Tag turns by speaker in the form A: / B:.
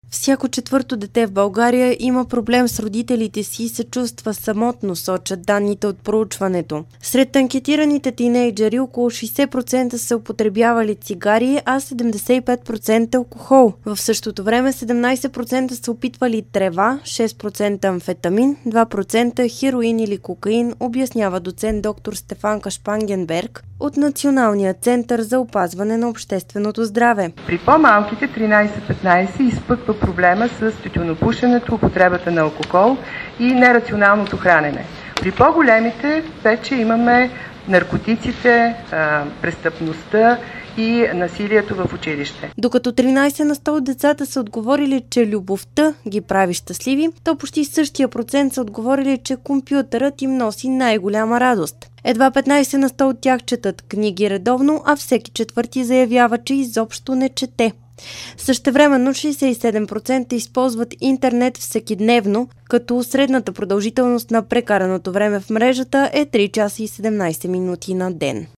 A: Всяко четвърто дете в България има проблем с родителите си и се чувства самотно, сочат данните от проучването. Сред анкетираните тинейджери около 60% са употребявали цигари, а 75% алкохол. В същото време 17% са опитвали трева, 6% амфетамин, 2% хероин или кокаин, обяснява доцент доктор Стефанка Шпангенберг от Националния център за опазване на общественото здраве.
B: При по-малките 13-15 изпъква проблема с тютюнопушенето, употребата на алкохол и нерационалното хранене. При по-големите вече имаме наркотиците, престъпността и насилието в училище.
A: Докато 13 на 100 от децата са отговорили, че любовта ги прави щастливи, то почти същия процент са отговорили, че компютърът им носи най-голяма радост. Едва 15 на 100 от тях четат книги редовно, а всеки четвърти заявява, че изобщо не чете. Същевременно 67% използват интернет всекидневно, като средната продължителност на прекараното време в мрежата е 3 часа и 17 минути на ден.